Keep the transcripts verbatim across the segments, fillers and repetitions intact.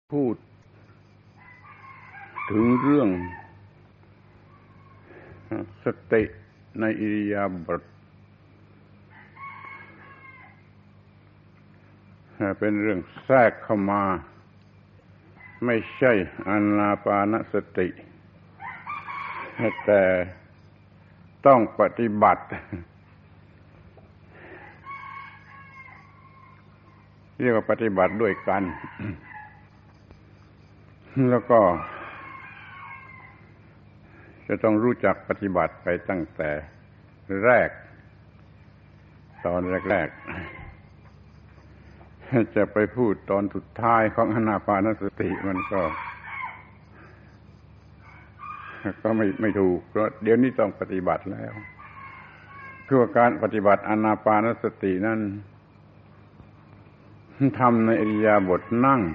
พูดถึงเรื่องสติในอิริยาบถเป็นเรื่องแทรกเข้ามาไม่ใช่อานาปานสติแต่ต้องปฏิบัติเรียกว่าปฏิบัติด้วยกันแล้วก็จะต้องรู้จักปฏิบัติไปตั้งแต่แรกตอนแรกๆจะไปพูดตอนสุดท้ายของอานาปานสติมันก็ก็ไม่ไม่ถูกเพราะเดี๋ยวนี้ต้องปฏิบัติแล้วคือว่าการปฏิบัติอานาปานสตินั้นทำในอิริยาบถนั่ง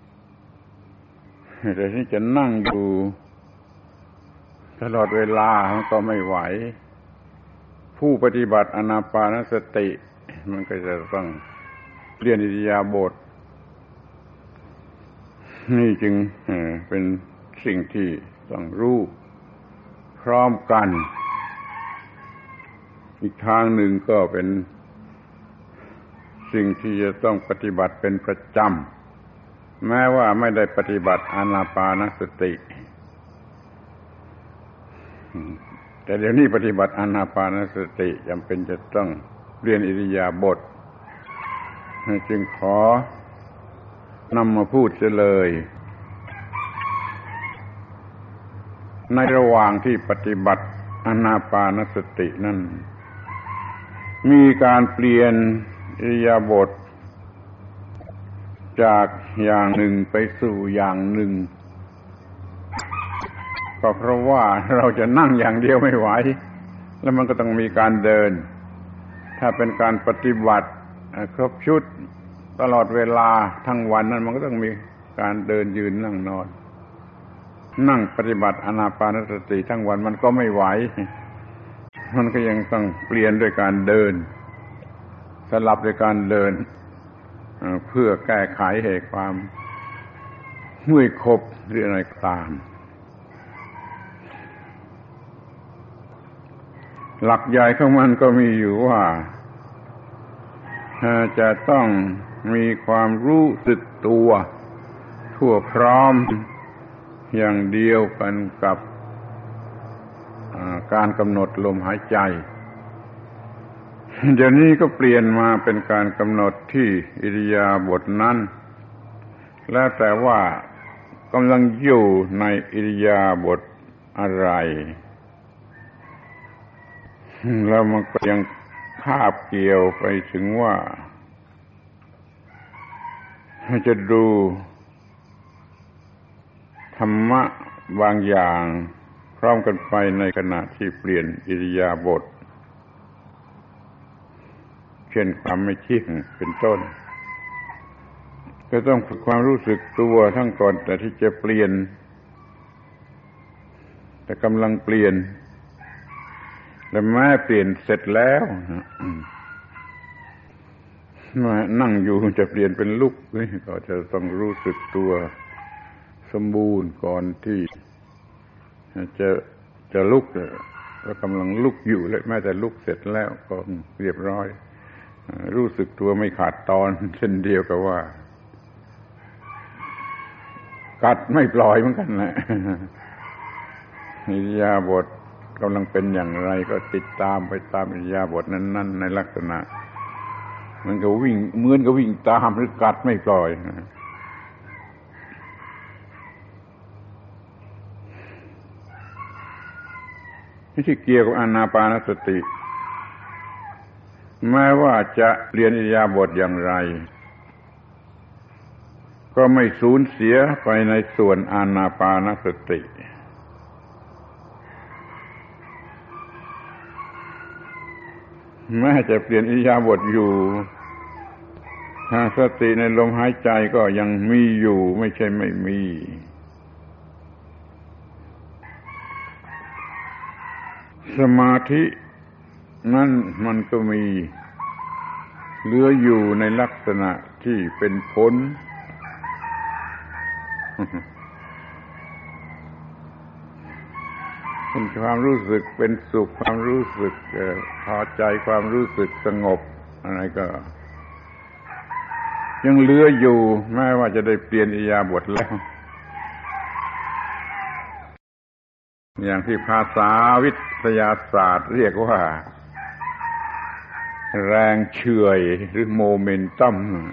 แต่ที่จะนั่งอยู่ตลอดเวลามันก็ไม่ไหวผู้ปฏิบัติอานาปานสติมันก็จะต้องเรียนอิริยาบถนี่จึงเป็นสิ่งที่ต้องรู้พร้อมกันอีกทางหนึ่งก็เป็นสิ่งที่จะต้องปฏิบัติเป็นประจำแม้ว่าไม่ได้ปฏิบัติอานาปานสติแต่เดี๋ยวนี้ปฏิบัติอานาปานสติจำเป็นจะต้องเรียนอิริยาบถจึงขอนำมาพูดเสียเลยในระหว่างที่ปฏิบัติอานาปานสตินั้นมีการเปลี่ยนอิริยาบถจากอย่างหนึ่งไปสู่อย่างหนึ่งก็เพราะว่าเราจะนั่งอย่างเดียวไม่ไหวแล้วมันก็ต้องมีการเดินถ้าเป็นการปฏิบัติครบชุดตลอดเวลาทั้งวันนั้นมันก็ต้องมีการเดินยืนนั่งนอนนั่งปฏิบัติอานาปานสติทั้งวันมันก็ไม่ไหวมันก็ยังต้องเปลี่ยนด้วยการเดินสลับด้วยการเดินเพื่อแก้ไขเหตุความเมื่อยคบหรืออะไรก็ตามหลักใหญ่ของมันก็มีอยู่ว่าจะต้องมีความรู้สึกตัวทั่วพร้อมอย่างเดียวกันกับการกำหนดลมหายใจเดี๋ยวนี้ก็เปลี่ยนมาเป็นการกำหนดที่อิริยาบถนั้นแล้วแต่ว่ากำลังอยู่ในอิริยาบถอะไรแล้วมันก็ยังคาบเกี่ยวไปถึงว่าจะดูธรรมะบางอย่างพร้อมกันไปในขณะที่เปลี่ยนอิริยาบถเช่นความไม่เที่ยงเป็นต้นก็ต้องฝึกความรู้สึกตัวทั้งก่อนแต่ที่จะเปลี่ยนแต่กำลังเปลี่ยนและแม้เปลี่ยนเสร็จแล้วมานั่งอยู่จะเปลี่ยนเป็นลุกก็จะต้องรู้สึกตัวสมบูรณ์ก่อนที่จะจะลุกก็กำลังลุกอยู่และแม้แต่ลุกเสร็จแล้วก็เรียบร้อยรู้สึกตัวไม่ขาดตอนเช่นเดียวกับว่ากัดไม่ปล่อยเหมือนกันแหละอิริยาบถกำลังเป็นอย่างไรก็ติดตามไปตามอิริยาบถนั้นๆในลักษณะมันก็วิ่งเหมือนกับวิ่งตามหรือกัดไม่ปล่อยที่เกี่ยวกับอานาปานสติแม้ว่าจะเปลี่ยนอิริยาบถอย่างไรก็ไม่สูญเสียไปในส่วนอานาปานสติแม้จะเปลี่ยนอิริยาบถอยู่สติในลมหายใจก็ยังมีอยู่ไม่ใช่ไม่มีสมาธินั่นมันก็มีเหลืออยู่ในลักษณะที่เป็นผลเป็นความรู้สึกเป็นสุขความรู้สึกพอใจความรู้สึกสงบอะไรก็ยังเหลืออยู่แม้ว่าจะได้เปลี่ยนอิริยาบถแล้วอย่างที่ภาษาวิทยาศาสตร์เรียกว่าแรงเฉื่อยหรือโมเมนตัม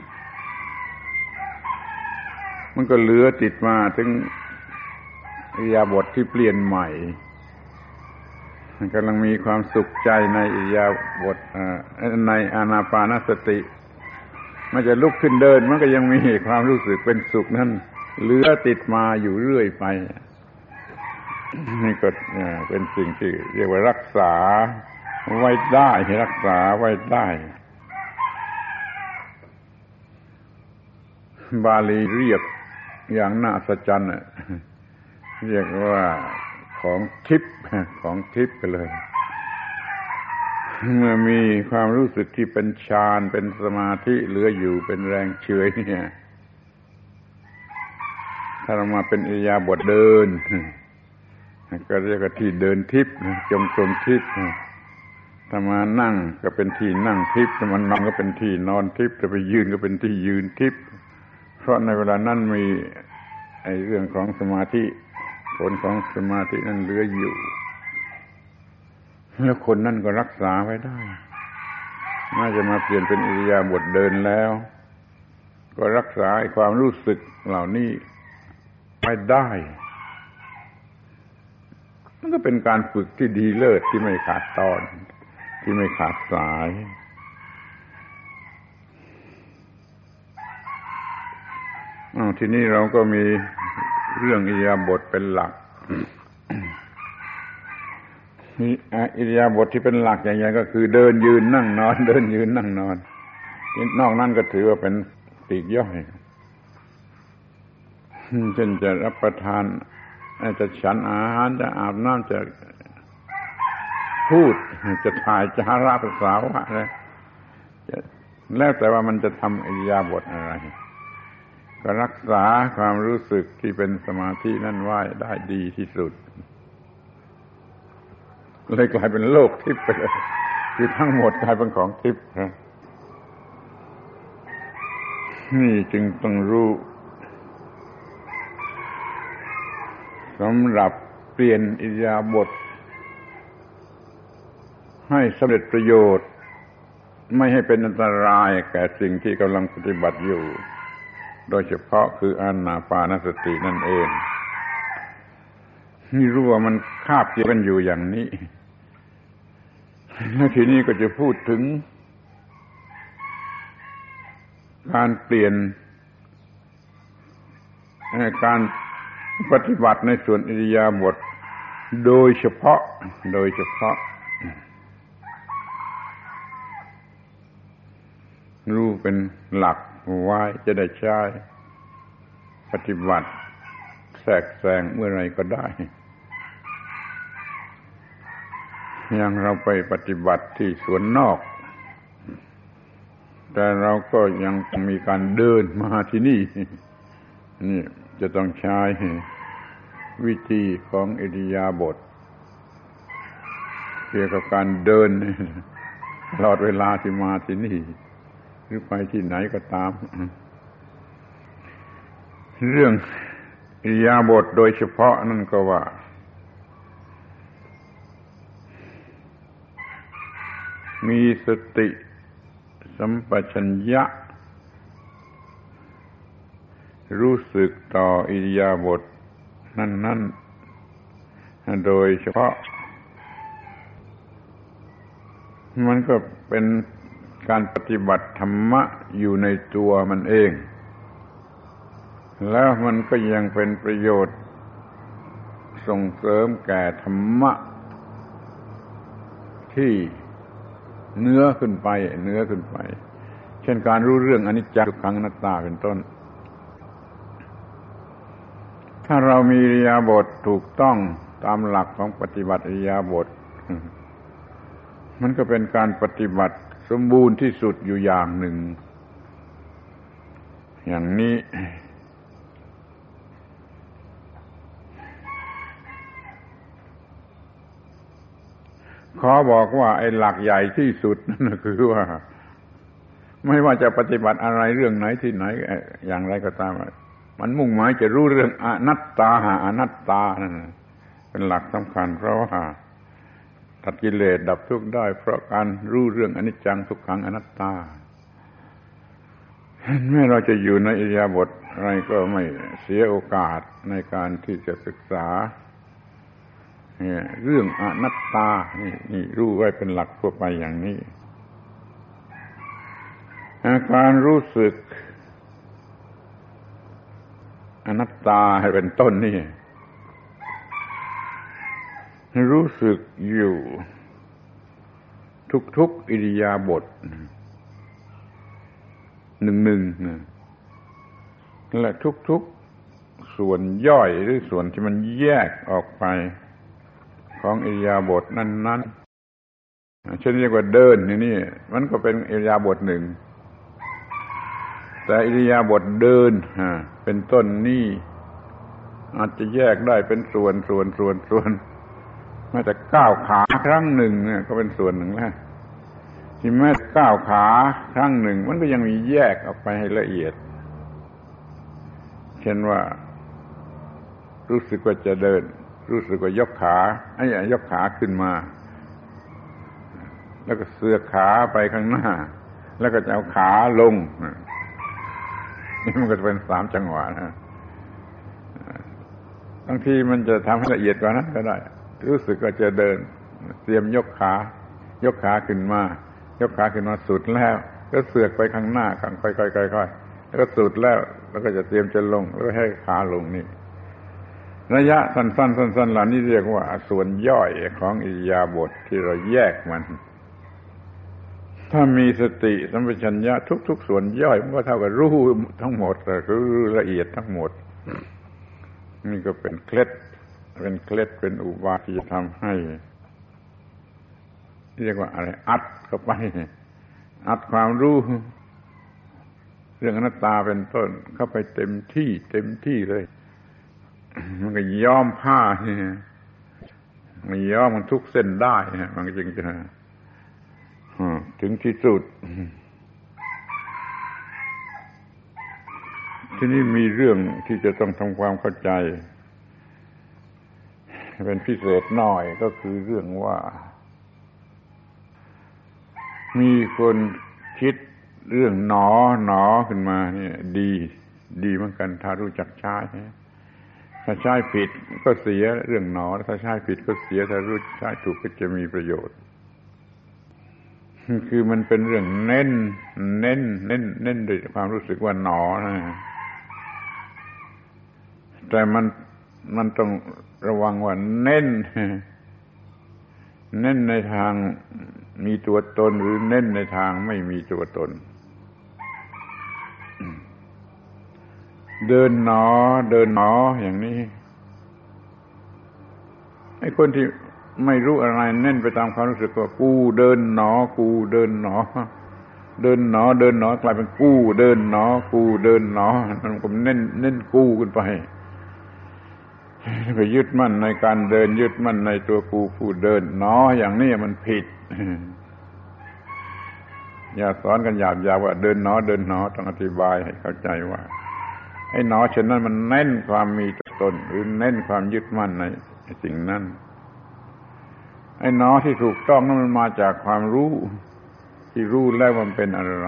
มันก็เหลือติดมาถึงอิริยาบถที่เปลี่ยนใหม่มันกำลังมีความสุขใจในอิริยาบถในอานาปานสติมันจะลุกขึ้นเดินมันก็ยังมีความรู้สึกเป็นสุขนั้นเหลือติดมาอยู่เรื่อยไปนี่ก็เป็นสิ่งที่เรียกว่ารักษาไว้ได้รักษาไว้ได้บาลีเรียกอย่างน่าอัศจรรย์เรียกว่าของทิพย์ของทิพย์ไปเลยเมื่อมีความรู้สึกที่เป็นฌานเป็นสมาธิเหลืออยู่เป็นแรงเฉื่อยเนี่ยถ้าเรามาเป็นอิริยาบถเดินก็เรียกว่าที่เดินทิพย์จงกรมทิพย์ถ้ามานั่งก็เป็นที่นั่งทิพย์ถ้ามันนอนก็เป็นที่นอนทิพย์ถ้าไปยืนก็เป็นที่ยืนทิพย์เพราะในเวลานั้นมีไอ้เรื่องของสมาธิผลของสมาธินั้นเหลืออยู่แล้วคนนั่นก็รักษาไว้ได้น่าจะมาเปลี่ยนเป็นอิริยาบถเดินแล้วก็รักษาความรู้สึกเหล่านี้ไว้ได้มันก็เป็นการฝึกที่ดีเลิศที่ไม่ขาดตอนที่ไม่ขาดสายอ้าวทีนี้เราก็มีเรื่องอิริยาบถเป็นหลักมีอิริยาบถที่เป็นหลักอย่างไรก็คือเดินยืนนั่งนอนเดินยืนนั่งนอนนอกนั้นก็ถือว่าเป็นปลีกย่อยเช่นจะรับประทานจะฉันอาหารจะอาบน้ำจะพูดจะถ่ายจาระภาษาว่าอะไรแล้วแต่ว่ามันจะทำอิริยาบถอะไรก็รักษาความรู้สึกที่เป็นสมาธินั่นไว้ได้ดีที่สุดเลยกลายเป็นโลกทิพย์ไปเลยคือทั้งหมดกลายเป็นของทิพย์นี่จึงต้องรู้สำหรับเปลี่ยนอิริยาบถให้สำเร็จประโยชน์ไม่ให้เป็นอันตรายแก่สิ่งที่กำลังปฏิบัติอยู่โดยเฉพาะคืออานาปานสตินั่นเองนี่รู้ว่ามันคาบเกี่ยวกันอยู่อย่างนี้แล้วทีนี้ก็จะพูดถึงการเปลี่ยนการปฏิบัติในส่วนอิริยาบถโดยเฉพาะโดยเฉพาะรู้เป็นหลักไว้จะได้ใช้ปฏิบัติแทรกแซงเมื่อไรก็ได้อย่างเราไปปฏิบัติที่สวนนอกแต่เราก็ยังมีการเดินมาที่นี่นี่จะต้องใช้วิธีของอิริยาบถเกี่ยวกับการเดินตลอดเวลาที่มาที่นี่หรือไปที่ไหนก็ตามเรื่องอิริยาบถโดยเฉพาะนั่นก็ว่ามีสติสัมปชัญญะรู้สึกต่ออิริยาบถนั้นๆโดยเฉพาะมันก็เป็นการปฏิบัติธรรมะอยู่ในตัวมันเองแล้วมันก็ยังเป็นประโยชน์ส่งเสริมแก่ธรรมะที่เนื้อขึ้นไปเนื้อขึ้นไปเช่นการรู้เรื่องอนิจจังทุกขังอนัตตาเป็นต้นถ้าเรามีอิริยาบถถูกต้องตามหลักของปฏิบัติอิริยาบถมันก็เป็นการปฏิบัติสมบูรณ์ที่สุดอยู่อย่างหนึ่งอย่างนี้ขอบอกว่าไอ้หลักใหญ่ที่สุดนั่นคือว่าไม่ว่าจะปฏิบัติอะไรเรื่องไหนที่ไหนอย่างไรก็ตามมันมุ่งหมายจะรู้เรื่องอนัตตาหาอนัตตานั่นเป็นหลักสำคัญเพราะว่าตัดกิเลสดับทุกข์ได้เพราะการรู้เรื่องอนิจจังทุกขังอนัตตาแม้เราจะอยู่ในอิริยาบถอะไรก็ไม่เสียโอกาสในการที่จะศึกษาเรื่องอนัตตานี่นี่รู้ไว้เป็นหลักทั่วไปอย่างนี้การรู้สึกอนัตตาให้เป็นต้นนี่รู้สึกอยู่ทุกๆอิริยาบถหนึ่งๆและทุกๆส่วนย่อยหรือส่วนที่มันแยกออกไปของอิริยาบถนั้นๆเช่นเรียกว่าเดินนี่นี่มันก็เป็นอิริยาบถหนึ่งแต่อิริยาบถเดินเป็นต้นนี่อาจจะแยกได้เป็นส่วนส่วนส่วนส่วนแม้แต่ก้าวขาครั้งหนึ่งเนี่ยก็เป็นส่วนหนึ่งแล้วที่แม้ก้าวขาครั้งหนึ่งมันก็ยังมีแยกออกไปให้ละเอียดเช่นว่ารู้สึกว่าจะเดินรู้สึกว่ายกขาไอ้ยกขาขึ้นมาแล้วก็เสือขาไปข้างหน้าแล้วก็จะเอาขาลงนี่มันก็จะเป็นสามจังหวะนะบางทีมันจะทำให้ละเอียดกว่านั้นก็ได้รู้สึกว่าจะเดินเตรียมยกขายกขาขึ้นมายกขาขึ้นมาสุดแล้วก็เสือกไปข้างหน้าข้างค่อยๆๆๆแล้วก็สุดแล้วแล้วก็จะเตรียมจะลงแล้วให้ขาลงนี่ระยะสั้นๆสั้นๆเหล่านี้เรียกว่าส่วนย่อยของอิริยาบถที่เราแยกมันถ้ามีสติสัมปชัญญะทุกๆส่วนย่อยมันก็เท่ากับรู้ทั้งหมดคือละเอียดทั้งหมดนี่ก็เป็นเคล็ดเป็นเคล็ดเป็นอุบายที่จะทำให้เรียกว่าอะไรอัดเข้าไปอัดความรู้เรื่องอนัตตาเป็นต้นเข้าไปเต็มที่เต็มที่เลยมันก็ย้อมผ้าเนี่ยมันย้อมมันทุกเส้นได้มันก็จึงจะถึงที่สุดที่นี่มีเรื่องที่จะต้องทำความเข้าใจเป็นพิเศษหน่อยก็คือเรื่องว่ามีคนคิดเรื่องหนอหนอขึ้นมาเนี่ยดีดีเหมือนกันถ้ารู้จักใช้ถ้าใช้ผิดก็เสียเรื่องหนอถ้าใช้ผิดก็เสียถ้ารู้ใช้ถูกก็จะมีประโยชน์คือมันเป็นเรื่องเน้นเน้นเน้นเน้นด้วยความรู้สึกว่าหนอนะแต่มันมันต้องระวังว่าเน้นเน้นในทางมีตัวตนหรือเน้นในทางไม่มีตัวตนเดินหนอเดินหนออย่างนี้ไอ้คนที่ไม่รู้อะไรเน้นไปตามความรู้สึกว่ากูเดินหนอกูเดินหนอเดินหนอเดินหนอกลายเป็นกูเดินหนอกูเดินหนอมันก็เน้นเน้นกูขึ้นไปไปยึดมั่นในการเดินยึดมั่นในตัวกูผู้เดินหนออย่างนี้มันผิดอย่าสอนกันหยาบๆว่าเดินหนอเดินหนอต้องอธิบายให้เข้าใจว่าไอ้หนอเช่นนั้นมันเน้นความมีตัวตนหรือเน้นความยึดมั่นในสิ่งนั้นไอ้หนอที่ถูกต้องนั้นมันมาจากความรู้ที่รู้แล้วมันเป็นอะไร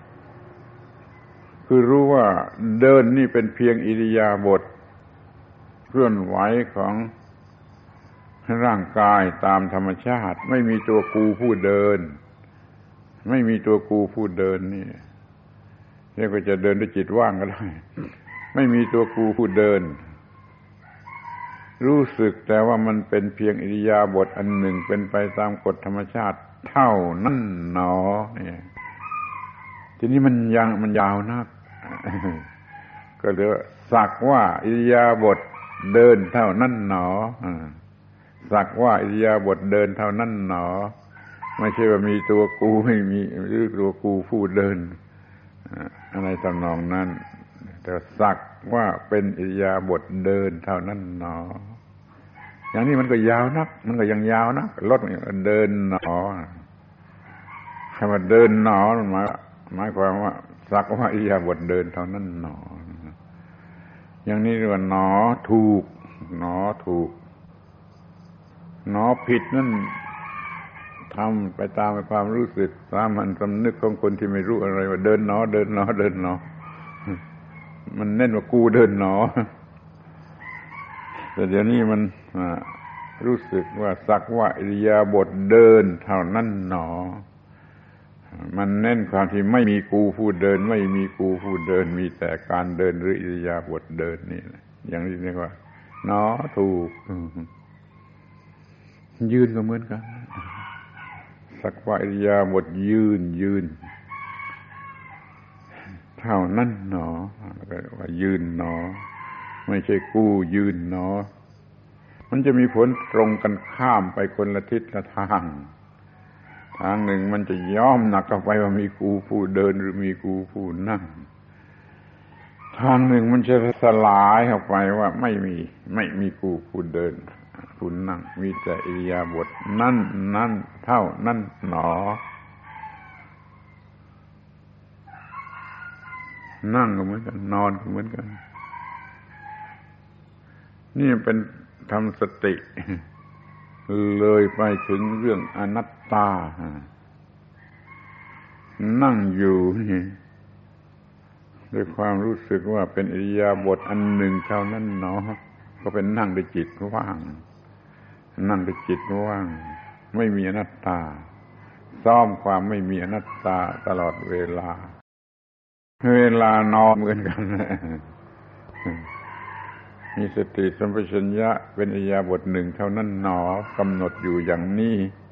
คือรู้ว่าเดินนี่เป็นเพียงอิริยาบถเคลื่อนไหวของร่างกายตามธรรมชาติไม่มีตัวกูผู้เดินไม่มีตัวกูผู้เดินนี่เรียกว่าจะเดินด้วยจิตว่างก็ได้ไม่มีตัวกูผู้เดินรู้สึกแต่ว่ามันเป็นเพียงอิริยาบถอันหนึ่งเป็นไปตามกฎธรรมชาติเท่านั้นหนอเนี่ยทีนี้มันยังมันยาวนักก็เรียกว่าสักว่าอิริยาบถเดินเท่านั้นหนอสักว่าอิริยาบถเดินเท่านั้นหนอไม่ใช่ว่ามีตัวกูไม่มีหรือตัวกูผู้เดินอะไรทำนองนั้นแต่สักว่าเป็นอิริยาบถเดินเท่านั้นหนออย่างนี้มันก็ยาวนักมันก็ยังยาวนักรถเดินหนอคำว่าเดินหนอมันหมายหมายความว่าสักว่าอิริยาบถเดินเท่านั้นหนออย่างนี้เรียกว่าหนอถูกหนอถูกหนอผิดนั่นทำไปตามความรู้สึกตามมันสำนึกของคนที่ไม่รู้อะไรว่าเดินหนอเดินหนอเดินหนอมันเน้นว่ากูเดินหนอแต่เดี๋ยวนี้มันรู้สึกว่าสักว่าอิริยาบถเดินเท่านั้นหนอมันเน้นความที่ไม่มีกูผู้เดินไม่มีกูผู้เดินมีแต่การเดินหรืออิริยาบถเดินนี่อย่างนี้เรียกว่าหนอถูกยืนก็เหมือนกันสักว่าอิริยาบถยืนยืนเท่านั้นหนอว่ายืนหนอไม่ใช่กู้ยืนหนอมันจะมีผลตรงกันข้ามไปคนละทิศละทางทางหนึ่งมันจะย้อมหนักเข้าไปว่ามีกูผู้เดินหรือมีกูผู้นั่งทางหนึ่งมันจะสลายเข้าไปว่าไม่มีไม่มีกูผู้เดินผู้นั่งมีแต่อิริยาบถนั่นนั่นเท่านั้นหนอนั่งก็เหมือนกันนอนก็เหมือนกันนี่เป็นทำสติเลยไปถึงเรื่องอนัตตานั่งอยู่นี่ด้วยความรู้สึกว่าเป็นอิริยาบถอันหนึ่งเท่านั้นเนาะก็เป็นนั่งด้วยจิตว่างนั่งด้วยจิตว่างไม่มีอนัตตาซ้อมความไม่มีอนัตตาตลอดเวลาเวลานอนเหมือนกันมีสติสัมปชัญญะเป็นอิริยาบถหนึ่งเท่านั้นหนอกำหนดอยู่อย่างนี้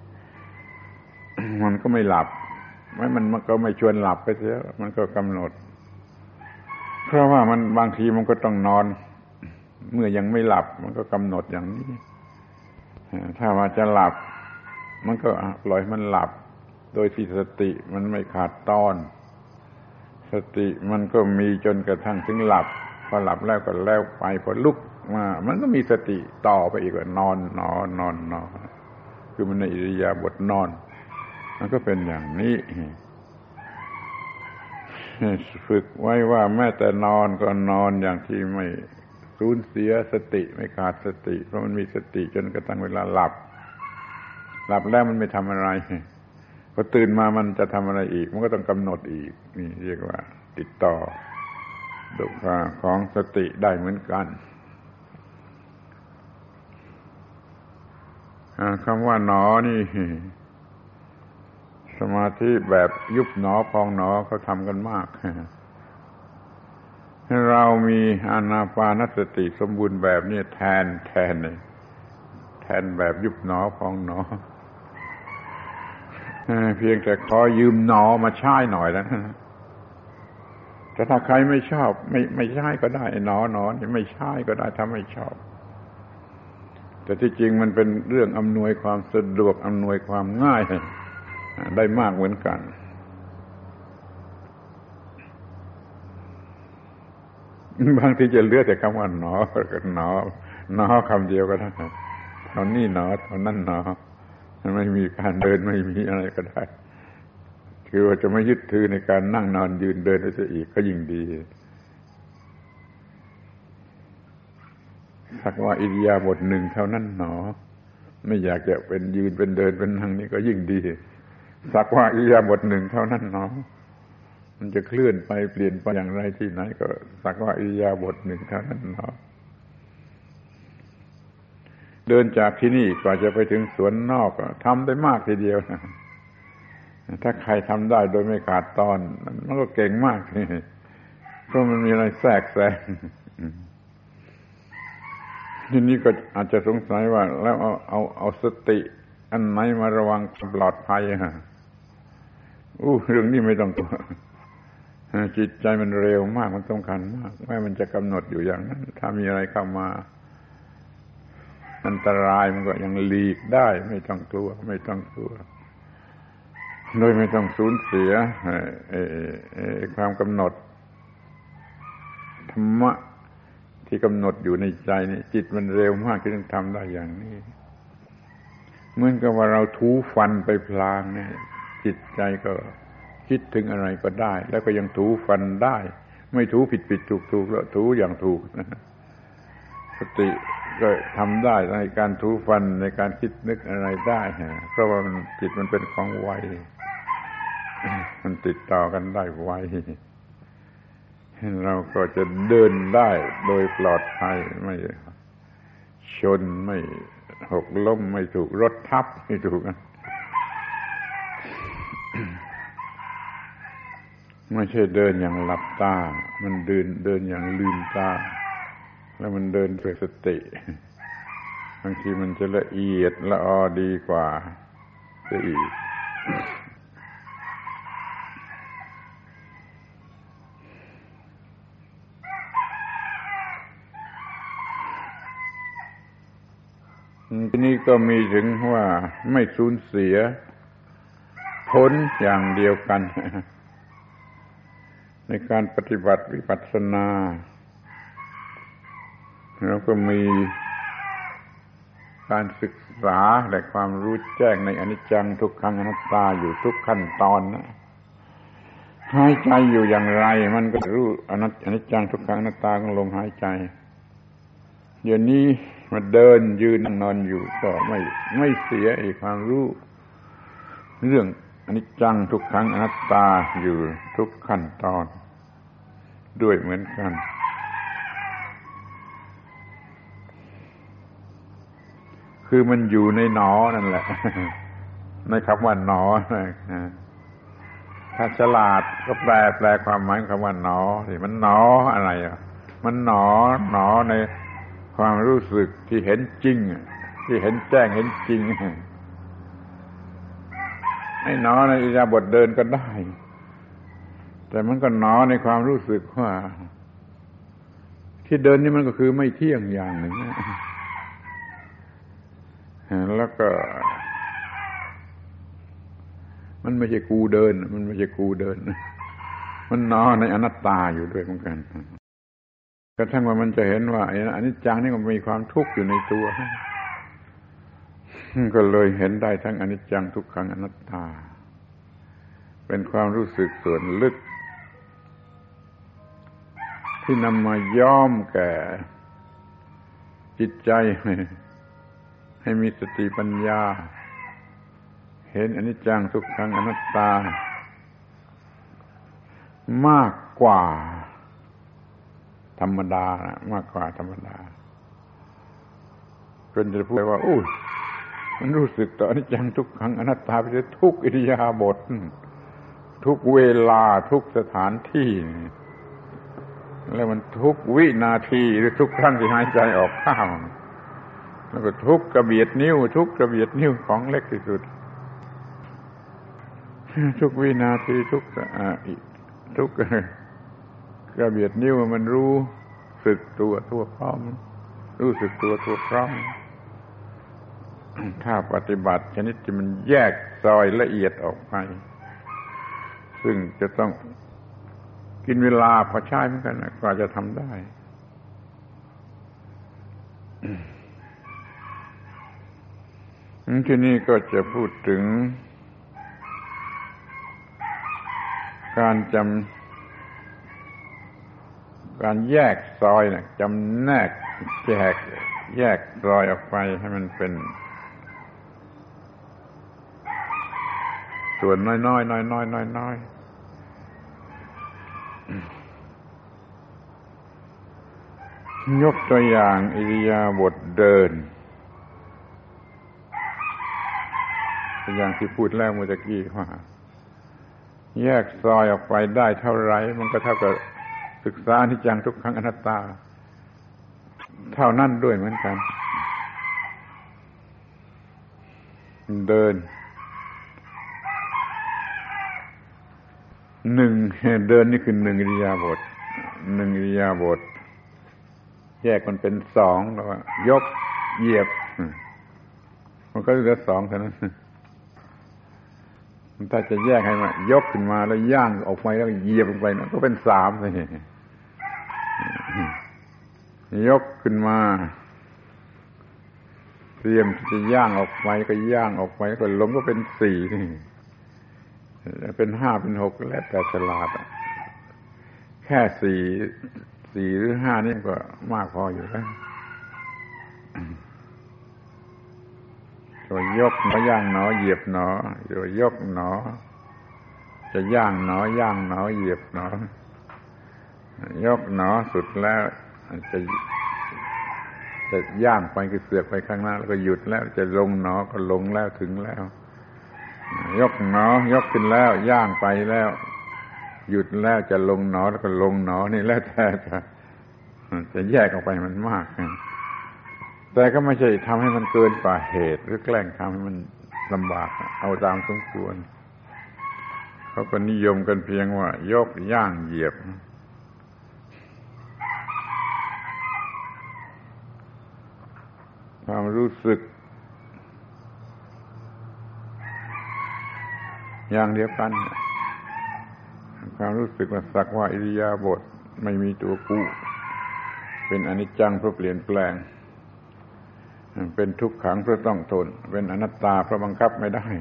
มันก็ไม่หลับไม่มันมันก็ไม่ชวนหลับไปเสียมันก็กำหนดเพราะว่ามันบางทีมันก็ต้องนอนเมื่อยังไม่หลับมันก็กำหนดอย่างนี้ถ้าว่าจะหลับมันก็ปล่อยมันหลับโดยที่สติมันไม่ขาดตอนสติมันก็มีจนกระทั่งถึงหลับพอหลับแล้วก็แล้วไปพอลุกมามันก็มีสติต่อไปอีกว่านอนนอนนอนนอนคือมันในอิริยาบถนอนมันก็เป็นอย่างนี้ฝึกไว้ว่าแม้แต่นอนก็นอนอย่างที่ไม่สูญเสียสติไม่ขาดสติเพราะมันมีสติจนกระทั่งเวลาหลับหลับแล้วมันไม่ทำอะไรพอตื่นมามันจะทำอะไรอีกมันก็ต้องกำหนดอีกนี่เรียกว่าติดต่อดุจของสติได้เหมือนกันคำว่าหนอนี่สมาธิแบบยุบหนอพองหนอเขาทำกันมากให้เรามีอานาปานสติสมบูรณ์แบบนี้แทนแทนเลยแทนแบบยุบหนอพองหนอเพียงแต่ขอยืมหนอมาใช้หน่อยแล้วแต่ถ้าใครไม่ชอบไม่ไม่ใช้ก็ได้หนอหนอนี่ไม่ใช้ก็ได้ถ้าไม่ชอบแต่ที่จริงมันเป็นเรื่องอำนวยความสะดวกอำนวยความง่ายได้มากเหมือนกันบางทีจะเลือกแต่คำว่าหนอกับหนอหนอคำเดียวก็ได้เท่านี้หนอเท่านั้นหนอไม่มีการเดินไม่มีอะไรก็ได้คือว่าจะไม่ยึดถือในการนั่งนอนยืนเดินไปซะอีกก็ยิ่งดีสักว่าอิริยาบถหนึ่งเท่านั้นหนอไม่อยากจะเป็นยืนเป็นเดินเป็นนั่งนี่ก็ยิ่งดีสักว่าอิริยาบถหนึ่งเท่านั้นหนอมันจะเคลื่อนไปเปลี่ยนไปอย่างไรที่ไหนก็สักว่าอิริยาบถหนึ่งเท่านั้นหนอเดินจากที่นี่กว่าจะไปถึงสวนนอกทำได้มากทีเดียวนะถ้าใครทำได้โดยไม่ขาดตอนมันก็เก่งมากเพราะมันมีอะไรแทรกแซงทีนี้ก็อาจจะสงสัยว่าแล้วเอาเอาเอาสติอันไหนมาระวังความปลอดภัยฮะอู้เรื่องนี้ไม่ต้องกลัวจิตใจมันเร็วมากมันสำคัญมากแม้มันจะกำหนดอยู่อย่างนั้นถ้ามีอะไรเข้ามาอันตรายมันก็ยังหลีกได้ไม่ต้องกลัวไม่ต้องกลัวโดยไม่ต้องสูญเสียความกำหนดธรรมะที่กำหนดอยู่ในใจนี่จิตมันเร็วมากที่จะทำได้อย่างนี้เหมือนกับว่าเราถูฟันไปพลางเนี่ยจิตใจก็คิดถึงอะไรก็ได้แล้วก็ยังถูฟันได้ไม่ถูผิดผิดถูกถูกแล้วถูอย่างถูกสติก็ทำได้ในการถูฟันในการคิดนึกอะไรได้เพราะว่ามันจิตมันเป็นของไวมันติดต่อกันได้ไวเราก็จะเดินได้โดยปลอดภัยไม่ชนไม่หกล้มไม่ถูกรถทับไม่ถูกกันไม่ใช่เดินอย่างหลับตามันเดินเดินอย่างลืมตาแล้วมันเดินด้วยสติบางทีมันจะละเอียดละออดีกว่าจะอีกทีนี้ก็มีถึงว่าไม่สูญเสียผลอย่างเดียวกันในการปฏิบัติวิปัสสนาเราก็มีการศึกษาและความรู้แจ้งในอนิจจังทุกขังอนัตตาอยู่ทุกขั้นตอนนะหายใจอยู่อย่างไรมันก็รู้อนิจจังทุกขังอนัตตาของลมหายใจเดี๋ยวนี้มาเดินยืนนอนอยู่ก็ไม่ไม่เสียอีกความรู้เรื่องอนิจจังทุกขังอนัตตาอยู่ทุกขั้นตอนด้วยเหมือนกันคือมันอยู่ในหนอนั่นแหละในคำว่าหนอถ้าฉลาดก็แปลแปลความหมายคำว่าหนอสิมันหนออะไรอ่ะมันหนอหนอในความรู้สึกที่เห็นจริงที่เห็นแจ้งเห็นจริงให้หนอในอิริยาบถเดินก็ได้แต่มันก็หนอในความรู้สึกว่าที่เดินนี่มันก็คือไม่เที่ยงอย่างหนึ่งแล้วก็มันไม่ใช่กูเดินมันไม่ใช่กูเดินมันหนอในอนัตตาอยู่ด้วยเหมือนกันกระทั่งว่ามันจะเห็นว่าไอ้อนิจจังนี่มันมีความทุกข์อยู่ในตัวก็เลยเห็นได้ทั้งอนิจจังทุกขังอนัตตาเป็นความรู้สึกส่วนลึกที่นำมาย้อมแก่จิตใจให้มีสติปัญญาเห็นอนิจจังทุกขังอนัตตามากกว่าธรรมดามากกว่าธรรมดาจนจะพูดว่าอู้มันรู้สึกต่ออนิจจังทุกขังอนัตตาไปทุกอิริยาบถทุกเวลาทุกสถานที่แล้วมันทุกวินาทีหรือทุกครั้งที่หายใจออกเข้าแล้วก็ทุกกระเบียดนิ้วทุกกระเบียดนิ้วของเล็กที่สุดทุกวินาทีทุกทุกกระเบียดนิ้วมันรู้สึกตัวทั่วพร้อมรู้สึกตัวทั่วพร้อมถ้าปฏิบัติชนิดที่มันแยกซอยละเอียดออกไปซึ่งจะต้องกินเวลาพอใช้เหมือนกันกว่าจะทำได้ที่นี่ก็จะพูดถึงการจำการแยกซอยนะจำแนกแยกแยกซอยออกไปให้มันเป็นส่วนน้อยๆน้อยๆน้อยๆยกตัวอย่างอิริยาบถเดินอย่างที่พูดแล้วเมื่อกี้ว่าแยกซอยออกไปได้เท่าไรมันก็เท่ากับศึกษาอนิจจังทุกขังอนัตตาเท่านั้นด้วยเหมือนกันเดินหนึ่งเดินนี่คือหนึ่งอิริยาบถหนึ่งอิริยาบถแยกมันเป็นสองแล้วว่ายกเหยียบมันก็เหลือสองเท่านั้นถ้าจะแยกให้มันยกขึ้นมาแล้วย่างออกไปแล้วเหยียบลงไปนะก็เป็นสามเลยยกขึ้นมาเตรียมจะย่างออกไปก็ย่างออกไปก็ลงก็เป็นสี่เป็นห้าเป็นหกแล้วแต่ฉลาดแค่สี่สี่หรือห้านี่ก็มากพออยู่แล้วจะยกหนอย่างหนอเหยียบหนอจะยกหนอจะย่างหนอย่างหนอเหยียบหนอยกหนอสุดแล้วจะจะย่างไปคือเสือกไปข้างหน้าแล้วก็หยุดแล้วจะลงหนอก็ลงแล้วถึงแล้วยกหนอยกขึ้นแล้วย่างไปแล้วหยุดแล้วจะลงหนอแล้วก็ลงหนอนี่แล้วแต่จะจะแยกออกไปมันมากแต่ก็ไม่ใช่ทำให้มันเกินกว่าเหตุหรือแกล้งทำให้มันลำบากเอาตามสมควรเขาก็นิยมกันเพียงว่ายกย่างเหยียบความรู้สึกอย่างเดียวกันความรู้สึกว่าสักว่าอิริยาบถไม่มีตัวกูเป็นอนิจจังเพราะเปลี่ยนแปลงเป็นทุกขังเพราะต้องทนเป็นอนัตตาเพราะบังคับไม่ได้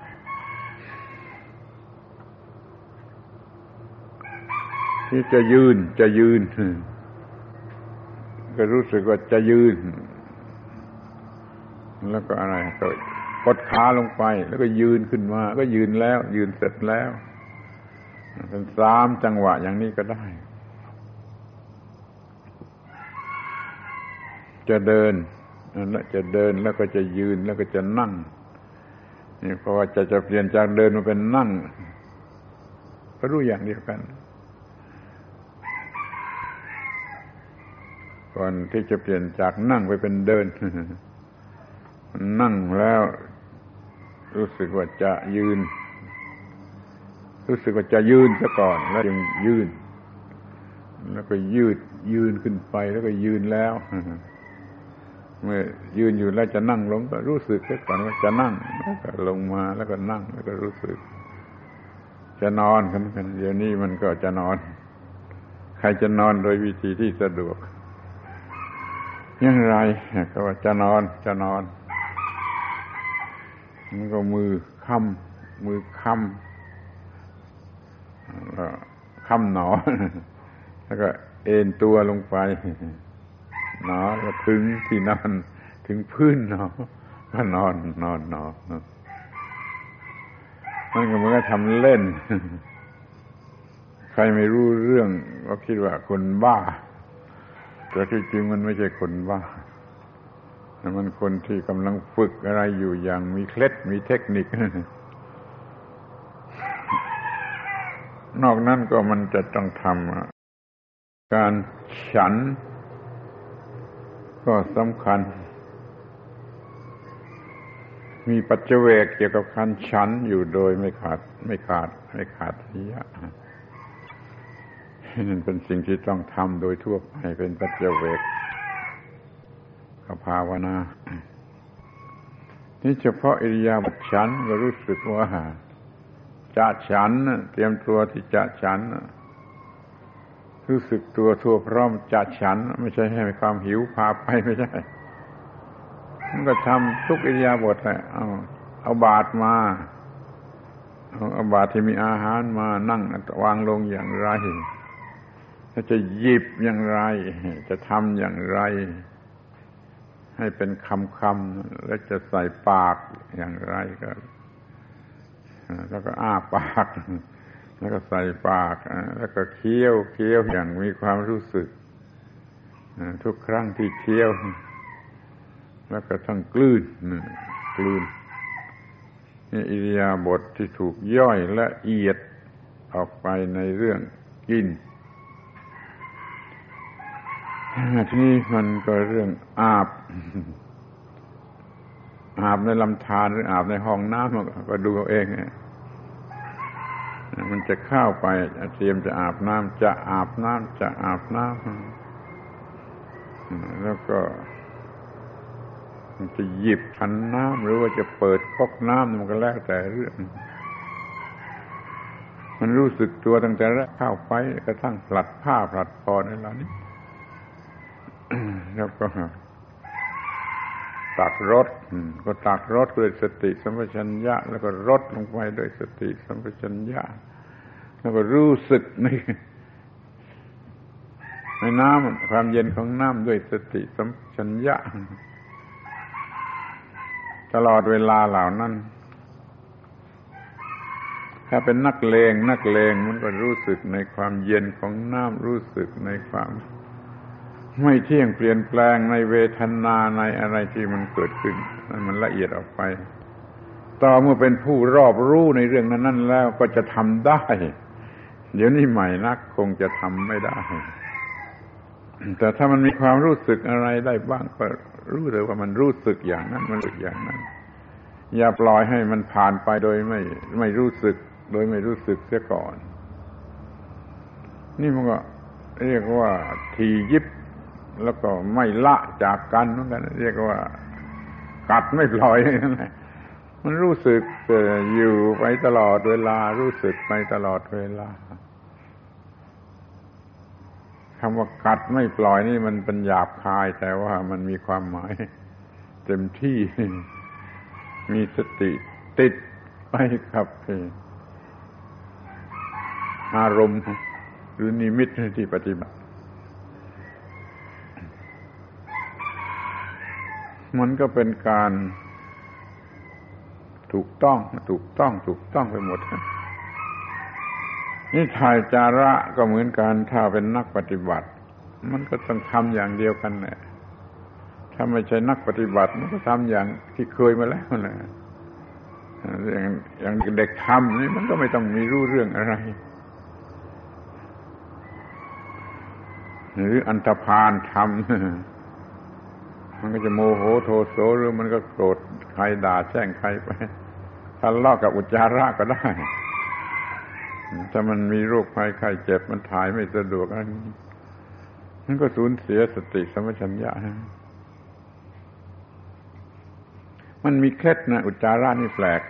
ที่จะยืนจะยืนก็รู้สึกว่าจะยืนแล้วก็อะไรก็กดขาลงไปแล้วก็ยืนขึ้นมาก็ยืนแล้วยืนเสร็จแล้วเป็นสามจังหวะอย่างนี้ก็ได้จะเดินแล้วจะเดินแล้วก็จะยืนแล้วก็จะนั่งนี่เพราะว่าจะจะเปลี่ยนจากเดินมาเป็นนั่งก็รู้อย่างเดียวกันก่อนที่จะเปลี่ยนจากนั่งไปเป็นเดินนั่งแล้วรู้สึกว่าจะยืนรู้สึกว่าจะยืนซะก่อนแล้วจึงยืนแล้วก็ยืดยืนขึ้นไปแล้วก็ยืนแล้วเมื่อยืนอยู่แล้วจะนั่งลงก็รู้สึกซะก่อนว่าจะนั่งแล้วก็ลงมาแล้วก็นั่งแล้วก็รู้สึกจะนอนกันเดี๋ยวนี้มันก็จะนอนใครจะนอนโดยวิธีที่สะดวกอย่างไรก็ว่าจะนอนจะนอนมันก็มือค้ำมือค้ำแล้วค้ำหนอแล้วก็เอนตัวลงไปหนอแล้วถึงที่นอนถึงพื้นหนอก็นอนนอนหนอมันก็เหมือนกับทำเล่นใครไม่รู้เรื่องก็คิดว่าคนบ้าแต่ที่จริงมันไม่ใช่คนบ้าแต่มันคนที่กำลังฝึกอะไรอยู่อย่างมีเคล็ดมีเทคนิคนอกนั้นก็มันจะต้องทำการฉันก็สำคัญมีปัจเจเวกเกี่ยวกับการฉันอยู่โดยไม่ขาดไม่ขาดไม่ขาดระยะนั่นเป็นสิ่งที่ต้องทำโดยทั่วไปเป็นปัจเจเวกภาวนานี่เฉพาะอิริยาบถฉันก็รู้สึกว่าจะฉันเตรียมตัวที่จะฉันรู้สึกตัวทั่วพร้อมจะฉันไม่ใช่ให้ความหิวพาไปไม่ใช่มันก็ทำทุกอิริยาบถเลยเอาเอาบาตรมาเอาเอาบาตรที่มีอาหารมานั่งวางลงอย่างไรจะหยิบอย่างไรจะทำอย่างไรให้เป็นคำๆแล้วจะใส่ปากอย่างไรก็แล้วก็อ้าปากแล้วก็ใส่ปากแล้วก็เคี้ยวเคี้ยวอย่างมีความรู้สึกทุกครั้งที่เคี้ยวแล้วก็ทั้งกลืนกลืนนี่อิริยาบถที่ถูกย่อยละเอียดออกไปในเรื่องกินทีนี้มันก็เรื่องอาบอาบในลำธารหรืออาบในห้องน้ำก็ดูเอาเองมันจะเข้าไปเตรียมจะอาบน้ำจะอาบน้ำจะอาบน้ำแล้วก็มันจะหยิบขันน้ำหรือว่าจะเปิดก๊อกน้ำมันก็แล้วแต่เรื่องมันรู้สึกตัวตั้งแต่แรกเข้าไปกระทั่งผลัดผ้าผลัดผ่อนในเหล่านี้ครับก็ตักรสก็ตักรสด้วยสติสัมปชัญญะแล้วก็รสลงไปด้วยสติสัมปชัญญะแล้วก็รู้สึกในในน้ำความเย็นของน้ำด้วยสติสัมปชัญญะตลอดเวลาเหล่านั้นถ้าเป็นนักเลงนักเลงมันก็รู้สึกในความเย็นของน้ำรู้สึกในความไม่เที่ยงเปลี่ยนแปลงในเวทนาในอะไรที่มันเกิดขึ้นนั้นมันละเอียดออกไปต่อเมื่อเป็นผู้รอบรู้ในเรื่องนั้นๆแล้วก็จะทำได้เดี๋ยวนี้ใหม่นักคงจะทำไม่ได้แต่ถ้ามันมีความรู้สึกอะไรได้บ้างก็รู้เลยว่ามันรู้สึกอย่างนั้นมันรู้สึกอย่างนั้นอย่าปล่อยให้มันผ่านไปโดยไม่ไม่รู้สึกโดยไม่รู้สึกเสียก่อนนี่มันก็เรียกว่าทียิบแล้วก็ไม่ละจากกันเหมือนกันเรียกว่ากัดไม่ปล่อยนั่นแหละมันรู้สึกอยู่ไปตลอดเวลารู้สึกไปตลอดเวลาคำว่ากัดไม่ปล่อยนี่มันเป็นหยาบคายแต่ว่ามันมีความหมายเต็มที่มีสติติดไปกับอารมณ์หรือนิมิตที่ปฏิบัติมันก็เป็นการถูกต้องถูกต้องถูกต้องไปหมดนี่ถ่ายจาระก็เหมือนกันถ้าเป็นนักปฏิบัติมันก็ต้องทำอย่างเดียวกันแหละถ้าไม่ใช่นักปฏิบัติมันก็ทำอย่างที่เคยมาแล้วแหละอย่างอย่างเด็กทำนี่มันก็ไม่ต้องมีรู้เรื่องอะไรหรืออันธพาลทำมันก็จะโมโหโทโสหรือมันก็โกรธใครด่าแช่งใครไปทะเลาะกับอุจจาระก็ได้ถ้ามันมีโรคภัยไข้เจ็บมันถ่ายไม่สะดวกอันมันก็สูญเสียสติสัมปชัญญะมันมีเคล็ดนะอุจจาระนี่แปลก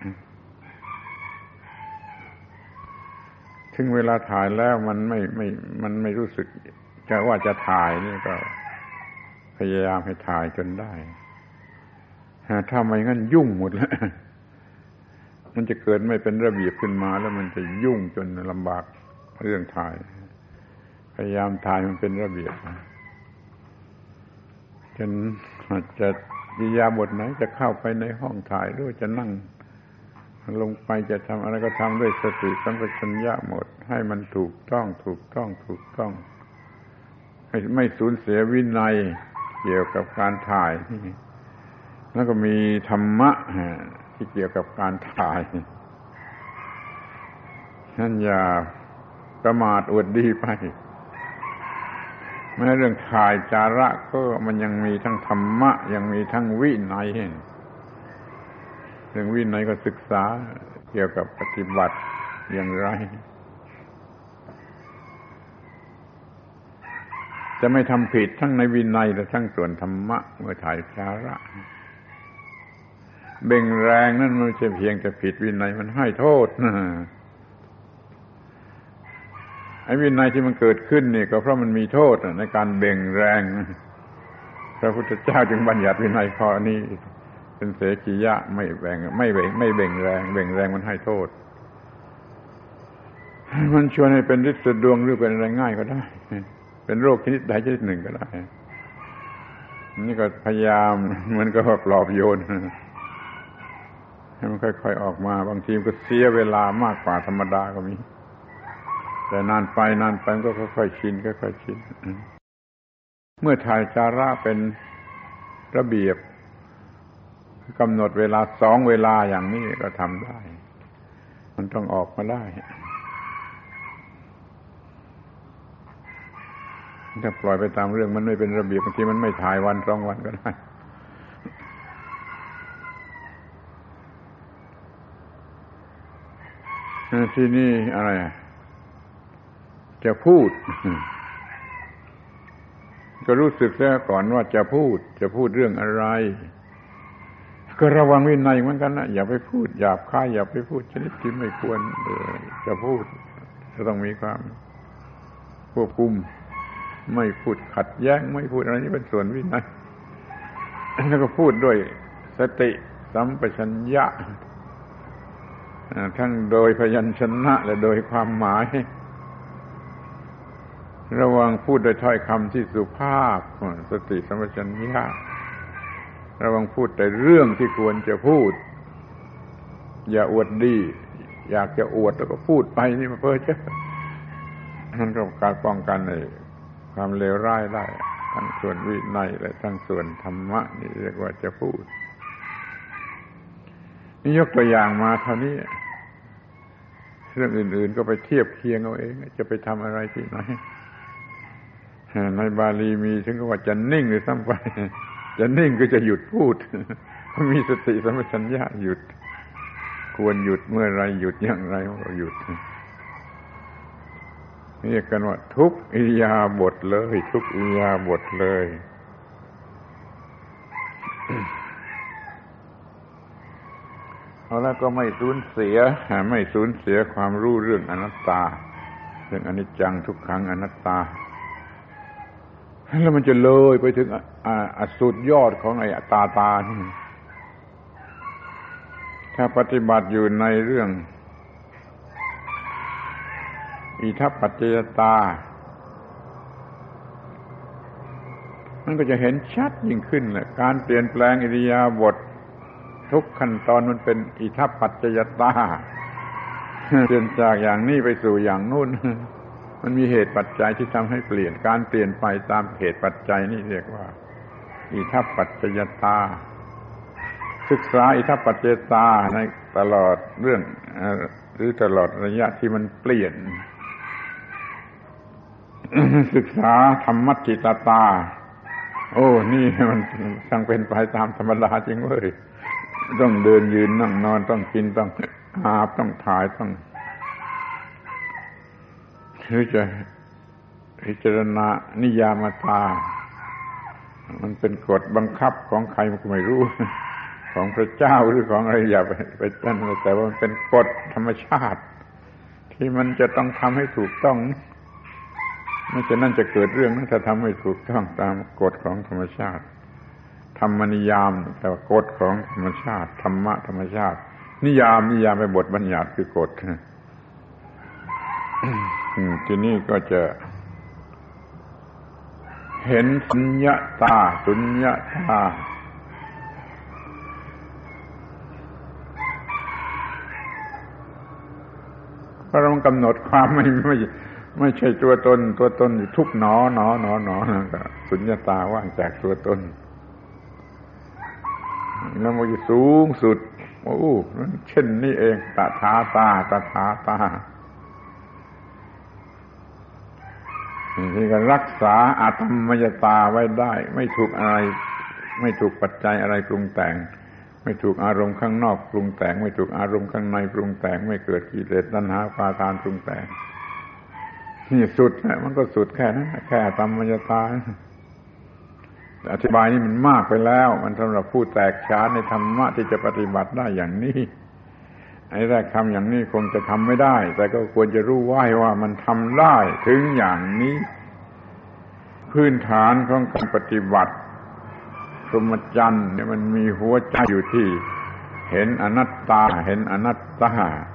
ถึงเวลาถ่ายแล้วมันไม่ไม่มันไม่รู้สึกจะว่าจะถ่ายนี่ก็พยายามให้ถ่ายจนได้ถ้าไม่งั้นยุ่งหมดแล้วมันจะเกิดไม่เป็นระเบียบขึ้นมาแล้วมันจะยุ่งจนลำบากเรื่องถ่ายพยายามถ่ายมันเป็นระเบียบจนจะอิริยาบถไหนจะเข้าไปในห้องถ่ายหรือจะนั่งลงไปจะทำอะไรก็ทำด้วยสติสัมปชัญญะหมดให้มันถูกต้องถูกต้องถูกต้องไม่ไม่สูญเสียวินัยเกี่ยวกับการถ่ายแล้วก็มีธรรมะที่เกี่ยวกับการถ่ายนั่นอย่าประมาทอวดดีไปแม้เรื่องถ่ายจาระก็มันยังมีทั้งธรรมะยังมีทั้งวินัยเรื่องวินัยก็ศึกษาเกี่ยวกับปฏิบัติอย่างไรจะไม่ทำผิดทั้งในวินัยและทั้งส่วนธรรมะเมื่อถ่ายจาระเบ่งแรงนั่นไม่ใช่เพียงแต่ผิดวินัยมันให้โทษนะไอ้วินัยที่มันเกิดขึ้นนี่ก็เพราะมันมีโทษในการเบ่งแรงพระพุทธเจ้าจึงบัญญัติวินัยข้อนี้เป็นเสขียะไม่แบ่งไม่เบ่งไม่เบ่งแรงเบ่งแรงมันให้โทษมันชวนให้เป็นฤทธิ์สะดวงหรือเป็นอะไรง่ายก็ได้เป็นโรคชนิดใดชนิดหนึ่งก็ได้นี่ก็พยายามมันก็ปลอบโยนให้มันค่อยๆออกมาบางทีมันก็เสียเวลามากกว่าธรรมดาก็มีแต่นานไปนานไปมันก็ค่อยๆชินค่อยๆชินเมื่อถ่ายจาระเป็นระเบียบกำหนดเวลาสองเวลาอย่างนี้ก็ทำได้มันต้องออกมาได้ถ้าปล่อยไปตามเรื่องมันไม่เป็นระเบียบบางทีมันไม่ถ่ายวันสองวันก็ได้ที่นี่อะไรจะพูดก็รู้สึกซะก่อนว่าจะพูดจะพูดเรื่องอะไรก็ระวังวินัยเหมือนกันนะอย่าไปพูดหยาบคายอย่าไปพูดชนิดที่ไม่ควรจะพูดจะต้องมีความควบคุมไม่พูดขัดแย้งไม่พูดอะไรนี่เป็นส่วนวินัยแล้วก็พูดด้วยสติสัมปชัญญะทั้งโดยพยัญชนะและโดยความหมายระวังพูดโดยถ้อยคำที่สุภาพสติสัมปชัญญะระวังพูดแต่เรื่องที่ควรจะพูดอย่าอวดดีอยากจะอวดแล้วก็พูดไปนี่มันเพ้อเจ้อนั่นก็การป้องกันในความเลวร้ายได้ทั้งส่วนวินัยและทั้งส่วนธรรมะนี่เรียกว่าจะพูดนี่ยกตัวอย่างมาเท่านี้เรื่องอื่นๆก็ไปเทียบเคียงเอาเองจะไปทำอะไรที่ไหนในบาลีมีถึงกับว่าจะนิ่งหรือซ้ำไปจะนิ่งก็จะหยุดพูดมีสติสัมปชัญญะหยุดควรหยุดเมื่อไรหยุดอย่างไรก็หยุดเรียกกันว่าทุกอิริยาบถเลยทุกอิริยาบถเลยเอาแล้วก็ไม่สูญเสียไม่สูญเสียความรู้เรื่องอนัตตาเรื่องอนิจจังทุกขังอนัตตาแล้วมันจะเลยไปถึงอสุดยอดของไอ้ตาตานี่ถ้าปฏิบัติอยู่ในเรื่องอิทัปปัจจยตามันก็จะเห็นชัดยิ่งขึ้นแหละการเปลี่ยนแปลงอิริยาบถทุกขั้นตอนมันเป็นอิทัปปัจจยตาเปลี่ยนจากอย่างนี้ไปสู่อย่างนู้นมันมีเหตุปัจจัยที่ทำให้เปลี่ยนการเปลี่ยนไปตามเหตุปัจจัยนี่เรียกว่าอิทัปปัจจยตาศึกษาอิทัปปัจจยตาในตลอดเรื่องหรือตลอดระยะที่มันเปลี่ยนศึกษาธรรมัจจิตตาโอ้นี่มันช่างเป็นไปตามธรรมดาจริงเว้ยต้องเดินยืนนั่งนอนต้องกินต้องอาบต้องถ่ายต้องหรือจะพิจารณานิยามตามันเป็นกฎบังคับของใครมันก็ไม่รู้ของพระเจ้าหรือของอะไรอย่าไปไปนั่นแต่ว่ามันเป็นกฎธรรมชาติที่มันจะต้องทำให้ถูกต้องไม่ฉะนั้นจะเกิดเรื่องนั้นถ้าทำไม่ถูกต้องตามกฎของธรรมชาติธรรมนิยามแต่ว่ากฎของธรรมชาติธรรมะธรรมชาตินิยามนิยามไปบทบัญญัติคือกฎทีนี้ก็จะเห็นสุญญตาสุญญตาเพราะเรากำหนดความไม่ไม่ไม่ใช่ตัวตนตัวตนอยู่ทุกหนอหนอหนอหนอก็สุญญตาว่างจากตัวตนแล้วมันจะสูงสุดโอ้นั่นเช่นนี้เองตถาตาตถาตาที่การรักษาอาตมยตาไว้ได้ไม่ถูกอะไรไม่ถูกปัจจัยอะไรปรุงแต่งไม่ถูกอารมณ์ข้างนอกปรุงแต่งไม่ถูกอารมณ์ข้างในปรุงแต่งไม่เกิดกิเลสตัณหาอุปาทานปรุงแต่งนี่สุดนะมันก็สุดแค่นั้นแค่อาตมยตาอธิบายนี่มันมากไปแล้วมันสำหรับผู้แตกฉานในธรรมะที่จะปฏิบัติได้อย่างนี้ไอ้แรกทำอย่างนี้คงจะทำไม่ได้แต่ก็ควรจะรู้ไว้ว่ามันทำได้ถึงอย่างนี้พื้นฐานของการปฏิบัติพรหมจรรย์เนี่ยมันมีหัวใจอยู่ที่เห็นอนัตตาเห็นอนัตตา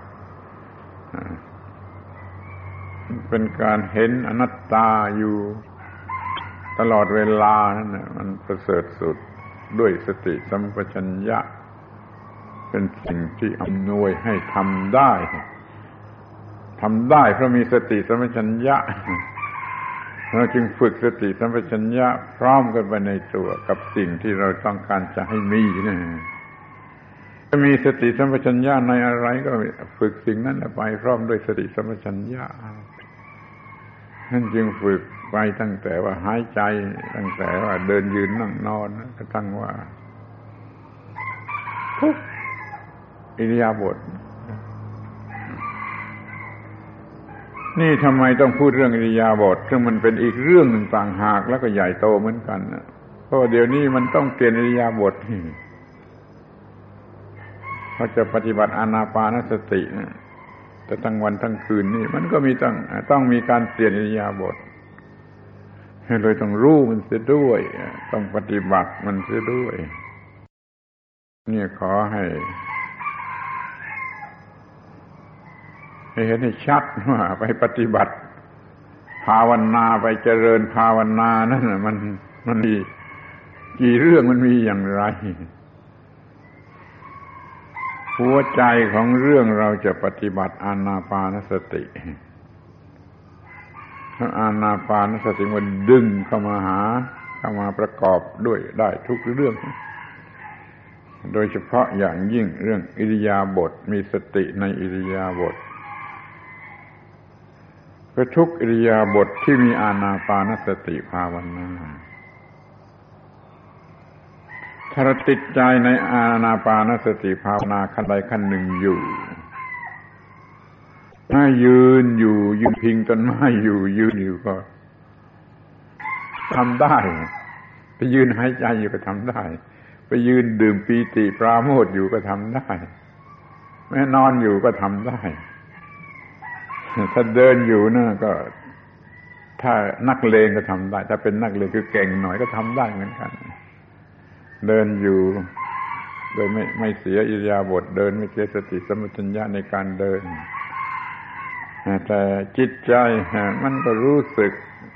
เป็นการเห็นอนัตตาอยู่ตลอดเวลานั่นน่ะมันประเสริฐสุดด้วยสติสัมปชัญญะเป็นสิ่งที่อำนวยให้ทำได้ทำได้เพราะมีสติสัมปชัญญะเราจึงฝึกสติสัมปชัญญะพร้อมกันไปในตัวกับสิ่งที่เราต้องการจะให้มีนะถ้ามีสติสัมปชัญญะในอะไรก็ฝึกสิ่งนั้นไปพร้อมด้วยสติสัมปชัญญะนั่นจึงฝึกไปตั้งแต่ว่าหายใจตั้งแต่ว่าเดินยืนนั่งนอนกระทั่งว่าทุกอิริยาบถนี่ทำไมต้องพูดเรื่องอิริยาบถซึ่งมันเป็นอีกเรื่องหนึ่งต่างหากแล้วก็ใหญ่โตเหมือนกันเพราะเดี๋ยวนี้มันต้องเปลี่ยนอิริยาบถเพราะจะปฏิบัติอานาปานสตินะแต่ทั้งวันทั้งคืนนี่มันก็มีต้องต้องมีการเปลี่ยนอิริยาบถเลยต้องรู้มันเสียด้วยต้องปฏิบัติมันเสียด้วยเนี่ยขอให้ให้เห็นให้ชัดว่าไปปฏิบัติภาวนาไปเจริญภาวนานั่นน่ะมันมันมีกี่เรื่องมันมีอย่างไรหัวใจของเรื่องเราจะปฏิบัติอานาปานสติอานาปานสติมันดึงเข้ามาหาเข้ามาประกอบด้วยได้ทุกเรื่องโดยเฉพาะอย่างยิ่งเรื่องอิริยาบถมีสติในอิริยาบถก็ทุกอิริยาบถที่มีอานาปานสติภาวนาถ้าเราติดใจในอานาปานสติภาวนาขั้นใดขั้นหนึ่งอยู่ถ้ายืนอยู่ยืนพิงต้นไม้อยู่ยืนอยู่ก็ทำได้ไปยืนหายใจอยู่ก็ทำได้ไปยืนดื่มปีติปราโมทย์อยู่ก็ทำได้แม้นอนอยู่ก็ทำได้ถ้าเดินอยู่นะก็ถ้านักเลงก็ทำได้ถ้าเป็นนักเลงคือเก่งหน่อยก็ทำได้เหมือนกันเดินอยู่โดยไม่ไม่เสียอิริยาบถเดินไม่เสียสติสัมปชัญญะในการเดินแต่จิตใจมันก็รู้สึก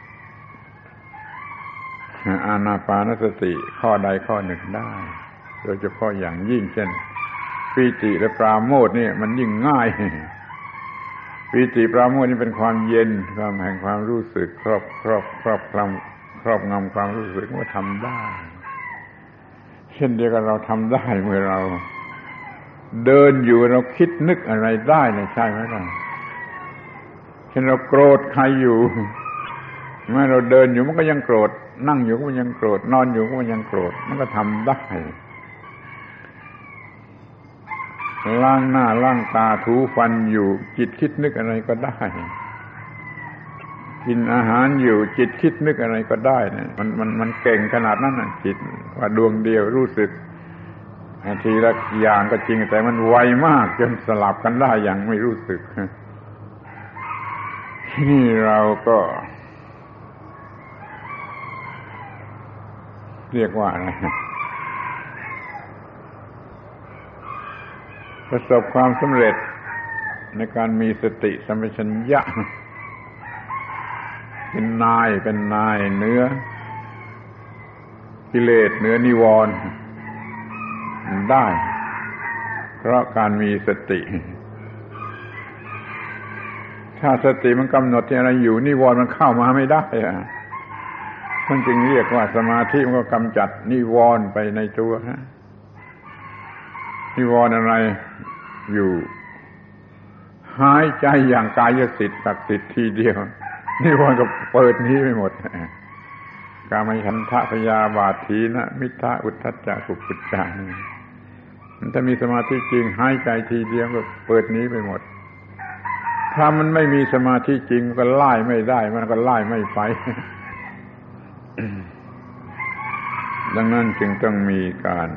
อานาปานสติข้อใดข้อหนึ่งได้โดยเฉพาะอย่างยิ่งเช่นปีติและปราโมทย์นี่มันยิ่งง่ายปีติปราโมทย์นี่เป็นความเย็นความแห่งความรู้สึกครอบครอบครอบครองครอบงำความรู้สึกว่าทำได้เช่นเดียวกันเราทำได้เมื่อเราเดินอยู่เราคิดนึกอะไรได้เนี่ยใช่ไหมล่ะเช่นเราโกรธใครอยู่เมื่อเราเดินอยู่มันก็ยังโกรธนั่งอยู่ก็ยังโกรธนอนอยู่ก็ยังโกรธมันก็ทำได้ล้างหน้าล้างตาถูฟันอยู่จิตคิดนึกอะไรก็ได้กินอาหารอยู่จิตคิดนึกอะไรก็ได้เนี่ยมันมันมันเก่งขนาดนั้นน่ะจิตว่าดวงเดียวรู้สึกทีละอย่างก็จริงแต่มันไวมากจนสลับกันได้อย่างไม่รู้สึกนี่เราก็เรียกว่าอะไรประสบความสำเร็จในการมีสติสัมปชัญญะเป็นนายเป็นนายเหนือกิเลสเหนือนิวรณ์ได้เพราะการมีสติถ้าสติมันกำหนดอะไรอยู่นิวรณ์มันเข้ามาไม่ได้อะมันจึงเรียกว่าสมาธิมันก็กำจัดนิวรณ์ไปในตัวฮะนิวรณ์อะไรอยู่หายใจอย่างกายสิทธิ์ศักดิ์สิทธิ์ทีเดียวนิวรณ์ก็เปิดนี้ไปหมดกามฉันทะพยาบาทถีนะมิทธะอุทธัจจะกุกุจจะมันถ้ามีสมาธิจริงหายใจทีเดียวก็เปิดนี้ไปหมดถ้ามันไม่มีสมาธิจริงก็ไล่ไม่ได้มันก็ไล่ไม่ไปดังนั้นจึงต้องมีการ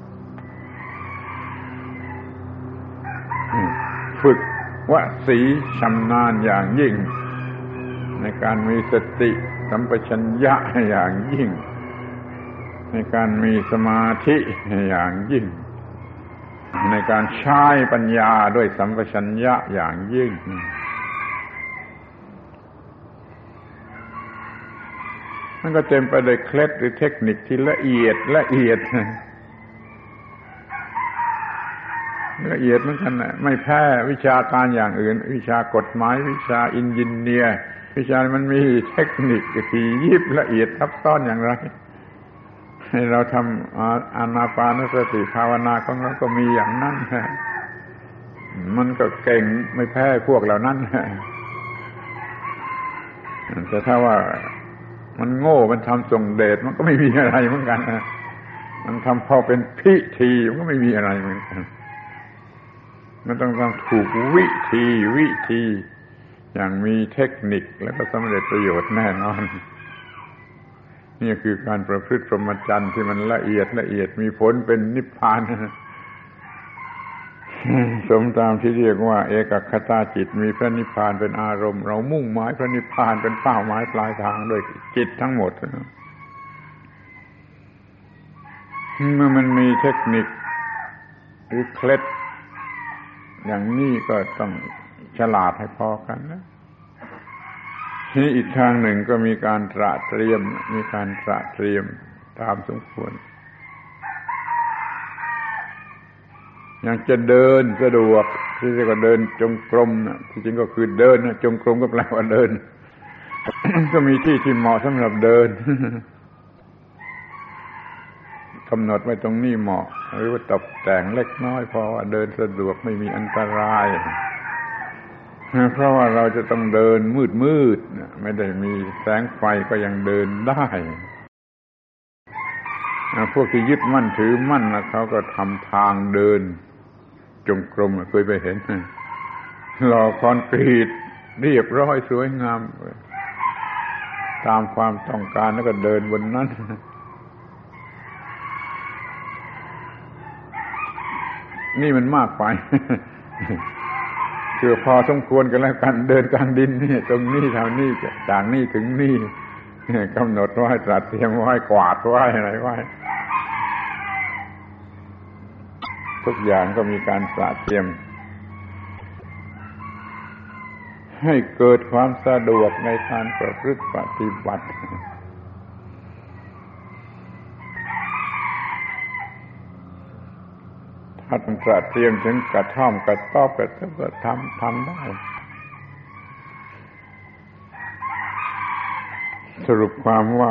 ฝึกวสีชำนาญอย่างยิ่งในการมีสติสัมปชัญญะอย่างยิ่งในการมีสมาธิอย่างยิ่งในการใช้ปัญญาด้วยสัมปชัญญะอย่างยิ่งมันก็เต็มไปด้วยเคล็ดหรือเทคนิคที่ละเอียดละเอียดละเอียดเหมือนกันนะไม่แพ้วิชาการอย่างอื่นวิชากฎหมายวิชาอินจิเนียร์วิชามันมีเทคนิคที่ยิบละเอียดซับซ้อนอย่างไรให้เราทำอานาปานสติภาวนาของเราก็มีอย่างนั้นมันก็เก่งไม่แพ้พวกเหล่านั้นแต่ถ้าว่ามันโง่มันทำส่งเดชมันก็ไม่มีอะไรเหมือนกันมันทำพอเป็นพิธีมันก็ไม่มีอะไรเหมือนกันมันต้องทำถูกวิธีวิธีอย่างมีเทคนิคแล้วก็สำเร็จประโยชน์แน่นอนนี่คือการประพฤติพรหมจรรย์ที่มันละเอียดละเอียดมีผลเป็นนิพพานสมตามที่เรียกว่าเอกคตาจิตมีพระนิพพานเป็นอารมณ์เรามุ่งหมายพระนิพพานเป็นเป้าหมายปลายทางด้วยจิตทั้งหมดเมื่อมันมีเทคนิคหรือเคล็ดอย่างนี้ก็ต้องฉลาดให้พอกันนะนี่อีกทางหนึ่งก็มีการตระเตรียมมีการตระเตรียมตามสมควรอย่างจะเดินสะดวกที่เรียกว่าเดินจงกรมนะที่จริงก็คือเดินนะจงกรมก็แปลว่าเดิน ก็มีที่ที่เหมาะสำหรับเดิน กำหนดไว้ตรงนี้เหมาะหรือว่าตกแต่งเล็กน้อยพอว่าเดินสะดวกไม่มีอันตรายเพราะว่าเราจะต้องเดินมืดๆไม่ได้มีแสงไฟก็ยังเดินได้พวกที่ยึดมั่นถือมั่นนะเขาก็ทำทางเดินจงกรมเคยไปเห็นหล่อคอนกรีตเรียบร้อยสวยงามตามความต้องการแล้วก็เดินบนนั้นนี่มันมากไปคือพอสมควรกันแล้วกันเดินกลางดินนี่ตรงนี้เท่านี้จากนี่ถึงนี่กำหนดไว้ตรัสเตรียมไว้กวาดไว้อะไรไว้ทุกอย่างก็มีการตรัสเตรียมให้เกิดความสะดวกในการประพฤติปฏิบัติถ้าต้องตรัสเตรียมถึงกระท่อมกระต๊อบกระต๊อบก็ทำทำได้สรุปความว่า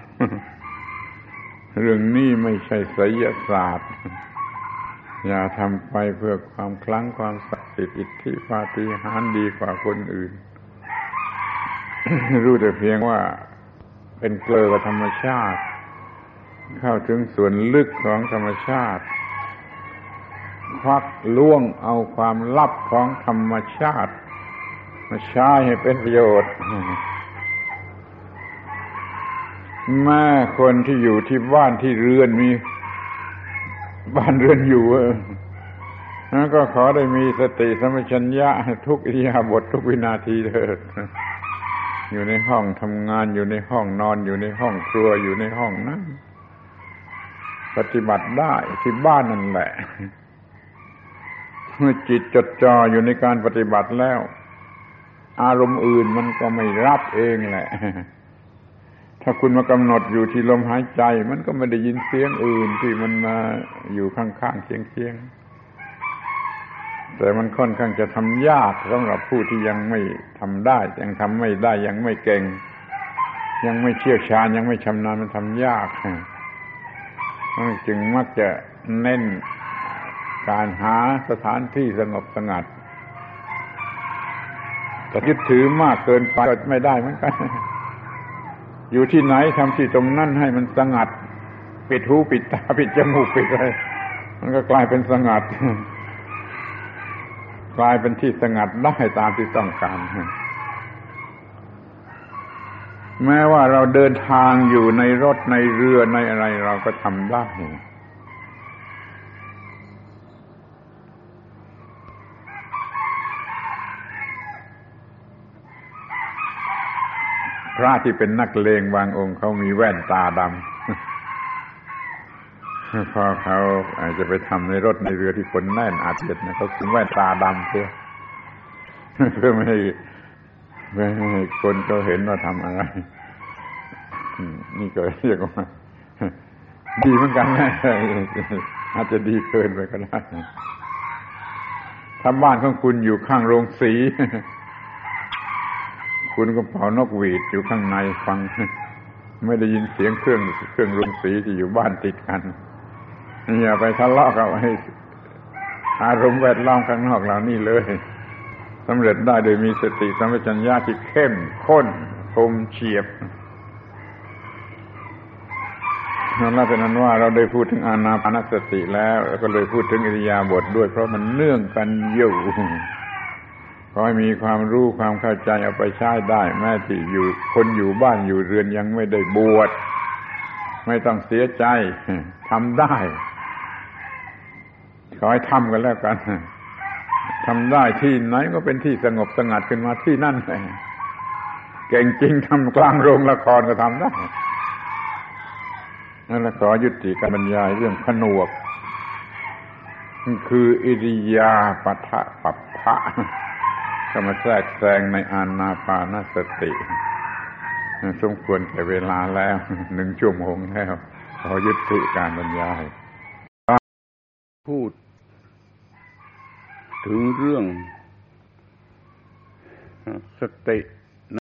เรื่องนี้ไม่ใช่ไสยศาสตร์อย่าทำไปเพื่อความคลั่งความศักดิ์สิทธิ์อิทธิปาฏิหาริย์ดีกว่าคนอื่น รู้แต่เพียงว่าเป็นเกลือกับธรรมชาติเข้าถึงส่วนลึกของธรรมชาติควักล่วงเอาความลับของธรรมชาติมาใช้ให้เป็นประโยชน์แม่คนที่อยู่ที่บ้านที่เรือนมีบ้านเรือนอยู่แล้วก็ขอได้มีสติสัมปชัญญะทุกอิริยาบถทุกวินาทีเถิดอยู่ในห้องทำงานอยู่ในห้องนอนอยู่ในห้องครัวอยู่ในห้องนั่งปฏิบัติได้ที่บ้านนั่นแหละเมื่อจิตจดจ่ออยู่ในการปฏิบัติแล้วอารมณ์อื่นมันก็ไม่รับเองแหละถ้าคุณมากำหนดอยู่ที่ลมหายใจมันก็ไม่ได้ยินเสียงอื่นที่มันมาอยู่ข้างๆเคียงๆแต่มันค่อนข้างจะทำยากสำหรับผู้ที่ยังไม่ทำได้ยังทำไม่ได้ยังไม่เก่งยังไม่เชี่ยวชาญยังไม่ชำนาญมันทำยากมันจึงมักจะเน้นการหาสถานที่สงบสงัดแต่ยึดถือมากเกินไปก็ไม่ได้เหมือนกันอยู่ที่ไหนทำที่ตรงนั้นให้มันสงัดปิดหูปิดตาปิดจมูกปิดอะไรมันก็กลายเป็นสงัดกลายเป็นที่สงัดได้ตามที่ต้องการแม้ว่าเราเดินทางอยู่ในรถในเรือในอะไรเราก็ทำได้พระที่เป็นนักเลงบางองค์เขามีแว่นตาดำพอเขาอาจจะไปทำในรถในเรือที่คนแน่นอาจจะนะเขาคุมแว่นตาดำเพื่อเพื่อไม่ให้ไม่ให้คนเขาเห็นว่าทำอะไรนี่ก็เรียกว่าดีเหมือนกันนะอาจจะดีเกินไปก็ได้ถ้าบ้านของคุณอยู่ข้างโรงสีคุณก็เป่านกหวีดอยู่ข้างในฟังไม่ได้ยินเสียงเครื่องเครื่องโรงสีที่อยู่บ้านติดกันอย่าไปทะเลาะกับให้อารมณ์แวดล้อมข้างนอกเหล่านี้เลยสำเร็จได้โดยมีสติสัมปชัญญะที่เข้มข้นคมเฉียบนั่นเป็นนั้นว่าเราได้พูดถึงอานาปานสติแล้วก็เลยพูดถึงอิริยาบถด้วยเพราะมันเนื่องกันอยู่ขอให้มีความรู้ความเข้าใจเอาไปใช้ได้แม้ที่อยู่คนอยู่บ้านอยู่เรือนยังไม่ได้บวชไม่ต้องเสียใจทำได้ขอให้ทำกันแล้วกันทำได้ที่ไหนก็เป็นที่สงบสงัดขึ้นมาที่นั่นเลยเก่งจริงทำกลางโรงละครก็ทำได้นั่นแหละขอยุติการบรรยายเรื่องผนวกคืออิริยาปถะปัปพะก็มาแทรกแซงในอานาปานสติสมควรแก่เวลาแล้วหนึ่งชั่วโมงแล้วขอยุติการบรรยายพูดถึงเรื่องสติ